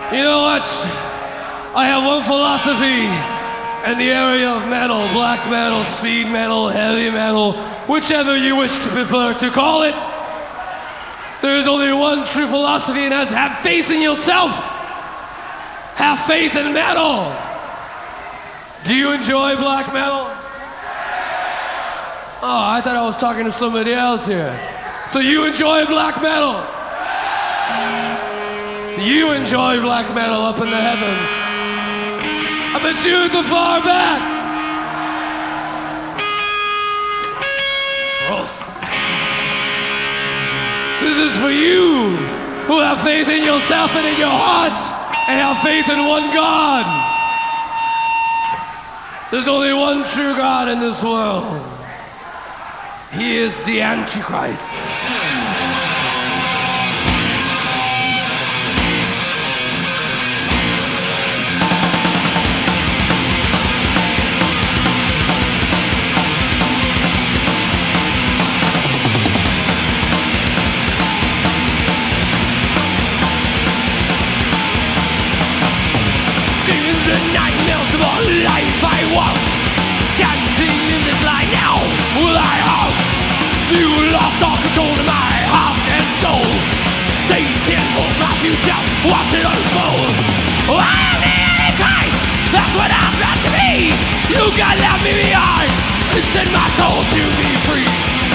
You know what? I have one philosophy in the area of metal, black metal, speed metal, heavy metal, whichever you wish to prefer to call it. There is only one true philosophy, and that's have faith in yourself. Have faith in metal. Do you enjoy black metal? Oh, I thought I was talking to somebody else here. So you enjoy black metal? You enjoy black metal up in the heavens. I bet you at the far back. Gross. This is for you who have faith in yourself and in your heart and have faith in one God. There's only one true God in this world. He is the Antichrist. The nightmares of all life I want, dancing in this light now will I out. You lost all control of my heart and soul. Satan holds my future, watch it unfold. I am the Antichrist, that's what I'm meant to be. You can left me behind and send my soul to be free.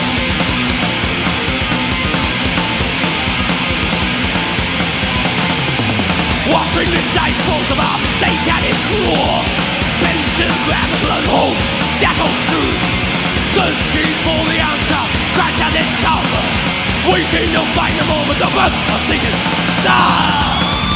Watching this night falls about satanic claw. Pentagram and blood hope, devil through. Searching for the answer, crash at this cover. Waiting to find the moment, the birth of Satan's star.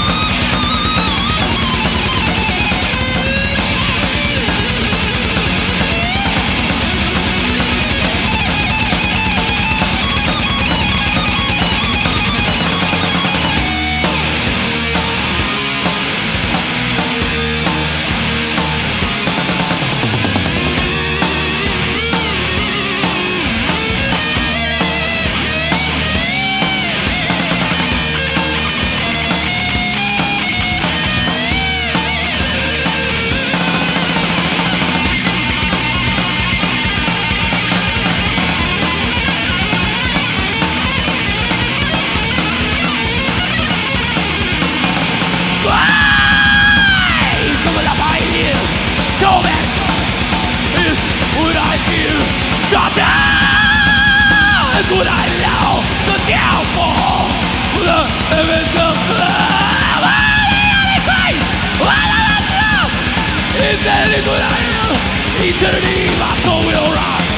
Is what I know, the downfall, the heavens of love. Antichrist, what I love, is that is what I am. Eternity, my soul will rise.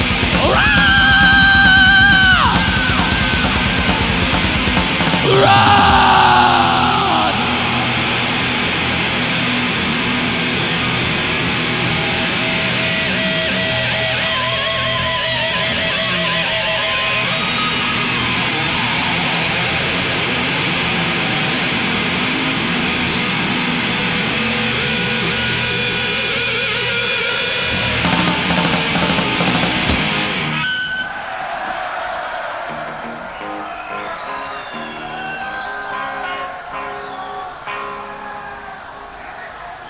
Rise! Rise!